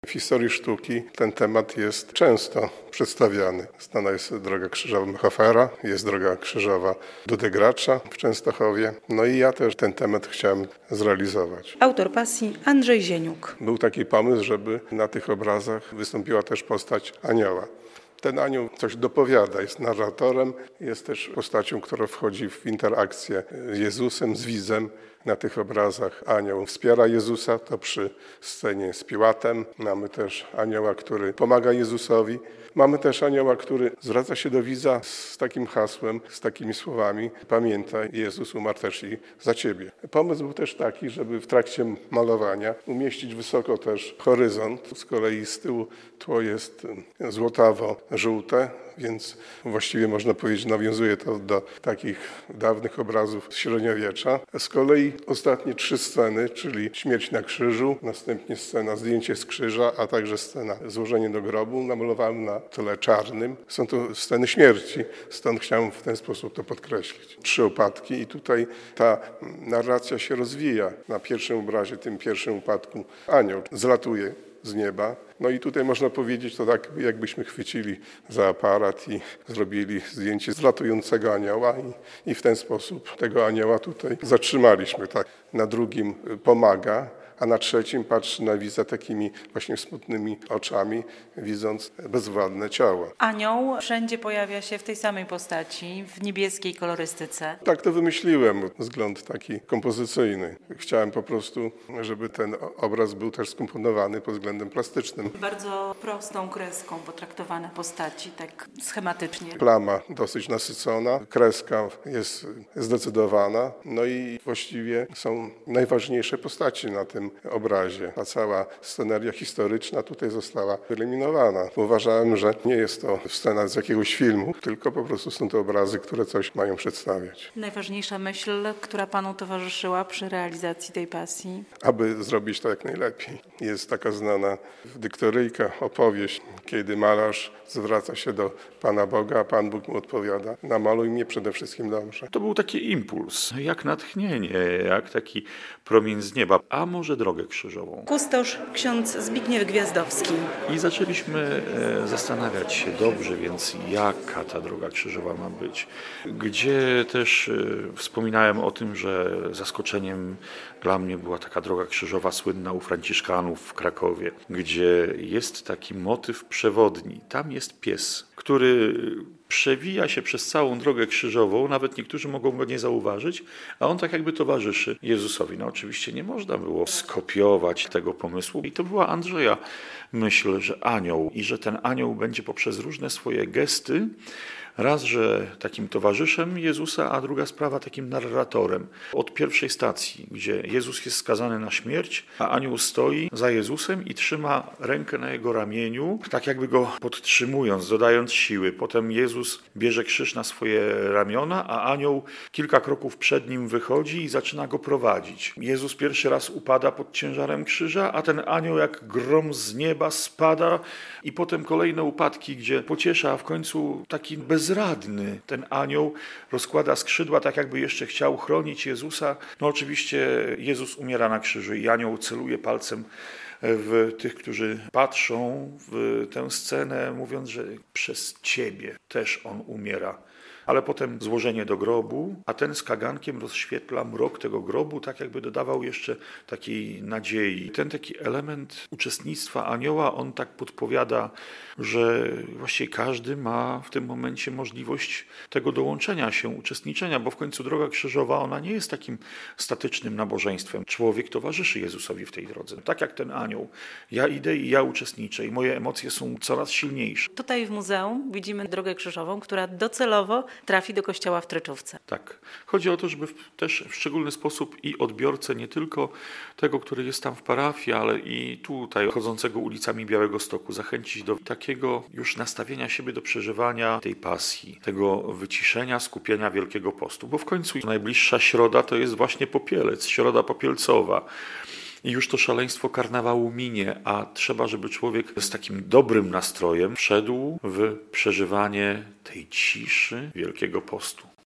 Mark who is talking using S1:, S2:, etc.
S1: W historii sztuki ten temat jest często przedstawiany. Znana jest droga krzyżowa Mechofera, jest droga krzyżowa Dudy Gracza w Częstochowie. No i ja też ten temat chciałem zrealizować.
S2: Autor pasji Andrzej Zieniuk.
S1: Był taki pomysł, żeby na tych obrazach wystąpiła też postać anioła. Ten anioł coś dopowiada, jest narratorem, jest też postacią, która wchodzi w interakcję z Jezusem, z widzem. Na tych obrazach anioł wspiera Jezusa, to przy scenie z Piłatem. Mamy też anioła, który pomaga Jezusowi. Mamy też anioła, który zwraca się do widza z takim hasłem, z takimi słowami: pamiętaj, Jezus umarł też i za ciebie. Pomysł był też taki, żeby w trakcie malowania umieścić wysoko też horyzont. Z kolei z tyłu tło jest złotawo-żółte, więc właściwie można powiedzieć, nawiązuje to do takich dawnych obrazów z średniowiecza. Z kolei ostatnie 3 sceny, czyli śmierć na krzyżu, następnie scena zdjęcie z krzyża, a także scena złożenie do grobu, namalowałem na tle czarnym. Są to sceny śmierci, stąd chciałem w ten sposób to podkreślić. 3 upadki i tutaj ta narracja się rozwija. Na pierwszym obrazie, tym pierwszym upadku, anioł zlatuje z nieba. No i tutaj można powiedzieć, to tak jakbyśmy chwycili za aparat i zrobili zdjęcie zlatującego anioła i w ten sposób tego anioła tutaj zatrzymaliśmy. Tak. Na drugim pomaga, a na trzecim patrzy na widza takimi właśnie smutnymi oczami, widząc bezwładne ciało.
S2: Anioł wszędzie pojawia się w tej samej postaci, w niebieskiej kolorystyce.
S1: Tak to wymyśliłem, wzgląd taki kompozycyjny. Chciałem po prostu, żeby ten obraz był też skomponowany pod względem plastycznym.
S2: Bardzo prostą kreską potraktowane postaci, tak schematycznie.
S1: Plama dosyć nasycona, kreska jest zdecydowana, no i właściwie są najważniejsze postaci na tym obrazie. A cała sceneria historyczna tutaj została wyeliminowana. Uważałem, że nie jest to scena z jakiegoś filmu, tylko po prostu są to obrazy, które coś mają przedstawiać.
S2: Najważniejsza myśl, która Panu towarzyszyła przy realizacji tej pasji?
S1: Aby zrobić to jak najlepiej. Jest taka znana dyktoryjka, opowieść, kiedy malarz zwraca się do Pana Boga, a Pan Bóg mu odpowiada: namaluj mnie przede wszystkim dobrze.
S3: To był taki impuls, jak natchnienie, jak taki promień z nieba, a może drogę krzyżową.
S2: Kustosz ksiądz Zbigniew Gwiazdowski.
S3: I zaczęliśmy zastanawiać się dobrze, więc jaka ta droga krzyżowa ma być. Gdzie też wspominałem o tym, że zaskoczeniem dla mnie była taka droga krzyżowa słynna u Franciszkanów w Krakowie, gdzie jest taki motyw przewodni. Tam jest pies, który przewija się przez całą drogę krzyżową, nawet niektórzy mogą go nie zauważyć, a on tak jakby towarzyszy Jezusowi. No oczywiście nie można było skopiować tego pomysłu i to była Andrzeja myśl, że anioł i że ten anioł będzie poprzez różne swoje gesty raz, że takim towarzyszem Jezusa, a druga sprawa takim narratorem. Od pierwszej stacji, gdzie Jezus jest skazany na śmierć, a anioł stoi za Jezusem i trzyma rękę na jego ramieniu, tak jakby go podtrzymując, dodając siły. Potem Jezus bierze krzyż na swoje ramiona, a anioł kilka kroków przed nim wychodzi i zaczyna go prowadzić. Jezus pierwszy raz upada pod ciężarem krzyża, a ten anioł jak grom z nieba spada i potem kolejne upadki, gdzie pociesza, a w końcu taki bezradny ten anioł rozkłada skrzydła, tak jakby jeszcze chciał chronić Jezusa. No oczywiście Jezus umiera na krzyżu i anioł celuje palcem w tych, którzy patrzą w tę scenę, mówiąc, że przez Ciebie też on umiera. Ale potem złożenie do grobu, a ten z kagankiem rozświetla mrok tego grobu, tak jakby dodawał jeszcze takiej nadziei. Ten taki element uczestnictwa anioła, on tak podpowiada, że właściwie każdy ma w tym momencie możliwość tego dołączenia się, uczestniczenia, bo w końcu droga krzyżowa, ona nie jest takim statycznym nabożeństwem. Człowiek towarzyszy Jezusowi w tej drodze. Tak jak ten anioł. Ja idę i ja uczestniczę i moje emocje są coraz silniejsze.
S2: Tutaj w muzeum widzimy drogę krzyżową, która docelowo trafi do kościoła w Treczówce.
S3: Tak. Chodzi o to, żeby też w szczególny sposób i odbiorcę nie tylko tego, który jest tam w parafii, ale i tutaj chodzącego ulicami Białegostoku zachęcić do takiego już nastawienia siebie do przeżywania tej pasji, tego wyciszenia, skupienia Wielkiego Postu. Bo w końcu najbliższa środa to jest właśnie Popielec, środa popielcowa. I już to szaleństwo karnawału minie, a trzeba, żeby człowiek z takim dobrym nastrojem wszedł w przeżywanie tej ciszy Wielkiego Postu.